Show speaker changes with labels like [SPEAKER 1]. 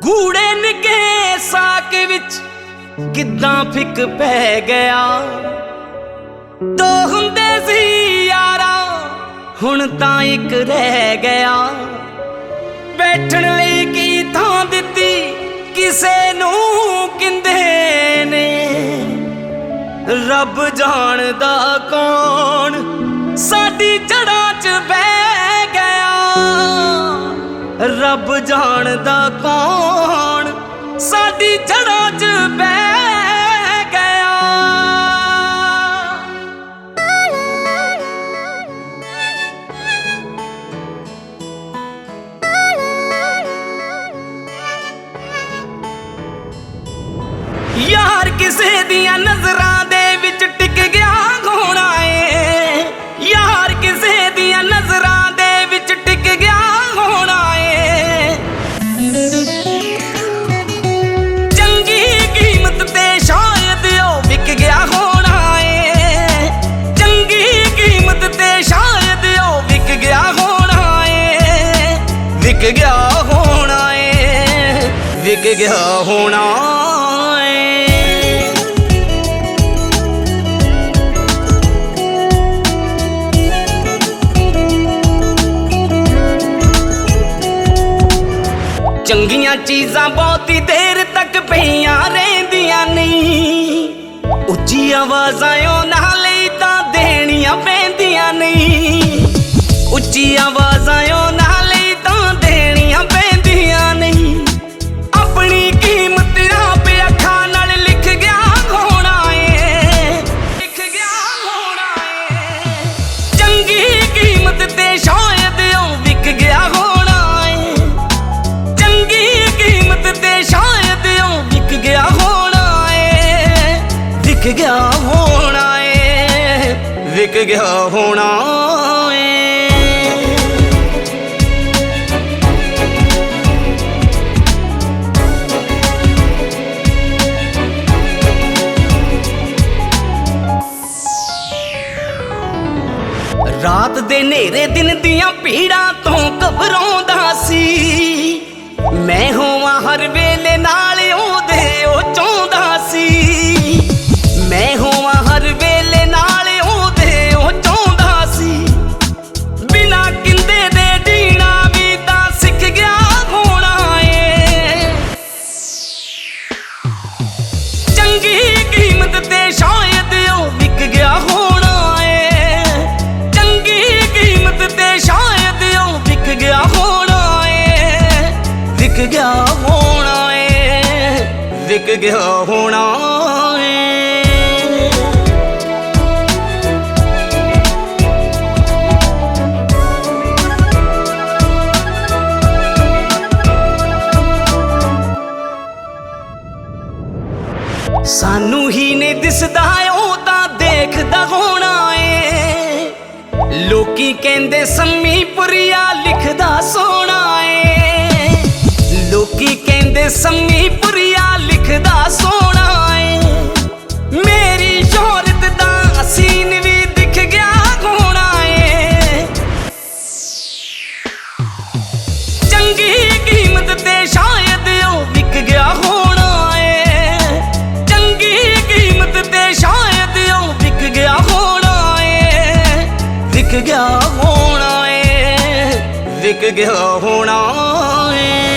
[SPEAKER 1] ਕੂੜੇ ਨਿੱਕੇ ਸਾਕ ਵਿੱਚ ਕਿੱਦਾਂ ਫਿੱਕ ਪੈ ਗਿਆ। ਦੋ ਹੁੰਦੇ ਸੀ ਯਾਰਾ ਹੁਣ ਤਾਂ ਇੱਕ ਰਹਿ ਗਿਆ। ਬੈਠਣ ਲਈ ਕੀ ਥਾਂ ਦਿੱਤੀ ਕਿਸੇ ਨੂੰ ਕਹਿੰਦੇ ਨੇ। ਰੱਬ ਜਾਣਦਾ ਕੌਣ ਸਾਡੀ ਜੜ੍ਹਾਂ 'ਚ ਬਹਿ ਗਿਆ। ਰੱਬ ਜਾਣਦਾ ਕੌਣ ਸਾਡੀ ਜੜ੍ਹਾਂ 'ਚ ਬਹਿ ਗਿਆ। ਯਾਰ ਕਿਸੇ ਦੀਆਂ ਨਜ਼ਰਾਂ ਦੇ ਵਿੱਚ ਟਿਕ ਗਿਆ ਹੋਣਾ ਏ। ਯਾਰ ਕਿਸੇ ਦੀਆਂ ਨਜ਼ਰਾਂ ਦੇ ਵਿੱਚ ਟਿਕ ਗਿਆ ਹੋਣਾ ਏ। ਚੰਗੀ ਕੀਮਤ ਤੇ ਸ਼ਾਇਦ ਉਹ ਵਿਕ ਗਿਆ ਹੋਣਾ ਏ। ਚੰਗੀ ਕੀਮਤ ਤੇ ਸ਼ਾਇਦ ਉਹ ਵਿਕ ਗਿਆ ਹੋਣਾ ਏ। ਵਿਕ ਗਿਆ ਹੋਣਾ ਏ। ਵਿਕ ਗਿਆ ਹੋਣਾ ਚੰਗੀਆਂ ਚੀਜ਼ਾਂ ਬਹੁਤੀ ਦੇਰ ਤੱਕ ਪਈਆਂ ਰਹਿੰਦੀਆਂ ਨਹੀਂ। ਉੱਚੀ ਆਵਾਜ਼ਾਂ ਉਹਨਾਂ ਲਈ ਤਾਂ ਦੇਣੀਆਂ ਪੈਂਦੀਆਂ ਨਹੀਂ। ਉੱਚੀ ਆਵਾਜ਼ਾਂ ਉਹਨਾਂ ਲਈ ਤਾਂ ਦੇਣੀਆਂ ਪੈਂਦੀਆਂ ਨਹੀਂ। ਆਪਣੀ ਕੀਮਤ ਆਪ ਅੱਖਾਂ ਨਾਲ ਲਿਖ ਗਿਆ ਹੋਣਾ ਏ। ਲਿਖ ਗਿਆ ਹੋਣਾ ਏ। ਚੰਗੀ ਕੀਮਤ ਤੇ ਸ਼ਾਇਦ ਉਹ ਵਿਕ ਗਿਆ ਹੋਣਾ। ਵਿਕ ਗਿਆ ਹੋਣਾ ਏ। ਵਿਕ ਗਿਆ ਹੋਣਾ ਏ। ਰਾਤ ਦੇ ਨੇਰੇ ਦਿਨ ਦੀਆਂ ਭੀੜਾਂ ਤੋਂ ਘਬਰਾਉਂਦਾ ਸੀ। ਮੈਂ ਹੋਵਾਂ ਹਰ ਵੇਲੇ ਨਾਲ ਉਹਦੇ ਉਹ ਚਾਹੁੰਦਾ ਸੀ। ਮੈਂ ਹੋਵਾਂ ਹਰ ਵੇਲੇ ਨਾਲ ਉਹਦੇ ਉਹ ਚਾਹੁੰਦਾ ਸੀ। ਬਿਨਾਂ ਕਹਿੰਦੇ ਦੇ ਜੀਣਾ ਵੀ ਤਾਂ ਸਿੱਖ ਗਿਆ ਹੋਣਾ ਏ। ਚੰਗੀ ਕੀਮਤ ਤੇ ਸ਼ਾਇਦ ਉਹ ਵਿਕ ਗਿਆ ਹੋਣਾ ਏ। ਚੰਗੀ ਕੀਮਤ ਤੇ ਸ਼ਾਇਦ ਉਹ ਵਿਕ ਗਿਆ ਹੋਣਾ ਏ। ਵਿਕ ਗਿਆ ਹੋਣਾ ਏ। ਵਿਕ ਗਿਆ ਹੋਣਾ ਏ। ਸਾਨੂੰ ਹੀ ਨਹੀਂ ਦਿਸਦਾ ਉਹ ਤਾਂ ਦੇਖਦਾ ਹੋਣਾ ਏ। ਲੋਕੀ ਕਹਿੰਦੇ ਸੰਮੀ ਪੁਰੀਆ ਲਿਖਦਾ ਸੋਹਣਾ ਏ। ਲੋਕੀ ਕਹਿੰਦੇ ਸੰਮੀ ਪੁਰੀਆ ਲਿਖਦਾ ਸੋਹਣਾ ਏ। ਮੇਰੀ ਸ਼ੋਹਰਤ ਦਾ ਸੀਨ ਵੀ ਦਿਖ ਗਿਆ ਹੋਣਾ ਏ। ਚੰਗੀ ਕੀਮਤ ਤੇ ਸ਼ਾਇਦ ਉਹ ਵਿਕ ਗਿਆ ਹੋਣਾ ਏ। ਚੰਗੀ ਕੀਮਤ ਤੇ ਸ਼ਾਇਦ ਉਹ ਵਿਕ ਗਿਆ ਹੋਣਾ ਏ। ਵਿਕ ਗਿਆ ਹੋਣਾ ਏ। ਵਿਕ ਗਿਆ ਹੋਣਾ ਏ।